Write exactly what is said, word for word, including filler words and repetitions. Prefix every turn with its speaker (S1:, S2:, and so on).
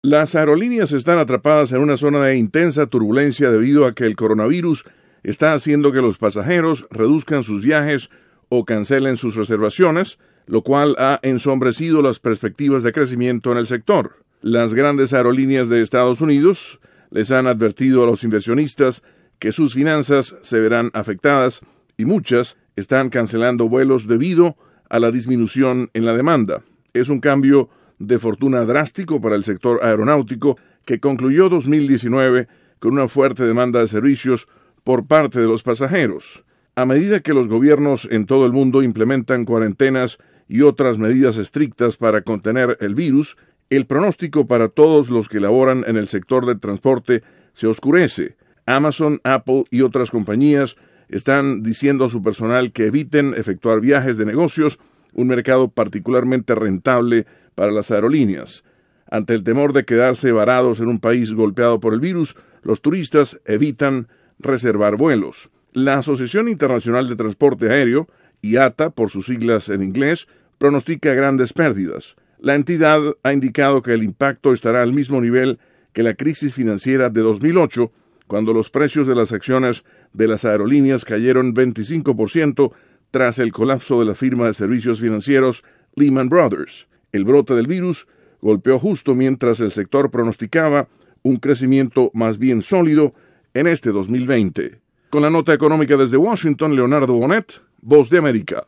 S1: Las aerolíneas están atrapadas en una zona de intensa turbulencia debido a que el coronavirus está haciendo que los pasajeros reduzcan sus viajes o cancelen sus reservaciones, lo cual ha ensombrecido las perspectivas de crecimiento en el sector. Las grandes aerolíneas de Estados Unidos les han advertido a los inversionistas que sus finanzas se verán afectadas y muchas están cancelando vuelos debido a la disminución en la demanda. Es un cambio de fortuna drástico para el sector aeronáutico que concluyó dos mil diecinueve con una fuerte demanda de servicios por parte de los pasajeros. A medida que los gobiernos en todo el mundo implementan cuarentenas y otras medidas estrictas para contener el virus, el pronóstico para todos los que laboran en el sector del transporte se oscurece. Amazon, Apple y otras compañías están diciendo a su personal que eviten efectuar viajes de negocios, un mercado particularmente rentable para las aerolíneas. Ante el temor de quedarse varados en un país golpeado por el virus, los turistas evitan reservar vuelos. La Asociación Internacional de Transporte Aéreo, I A T A por sus siglas en inglés, pronostica grandes pérdidas. La entidad ha indicado que el impacto estará al mismo nivel que la crisis financiera de dos mil ocho, cuando los precios de las acciones de las aerolíneas cayeron veinticinco por ciento tras el colapso de la firma de servicios financieros Lehman Brothers. El brote del virus golpeó justo mientras el sector pronosticaba un crecimiento más bien sólido en este dos mil veinte. Con la nota económica desde Washington, Leonardo Bonet, Voz de América.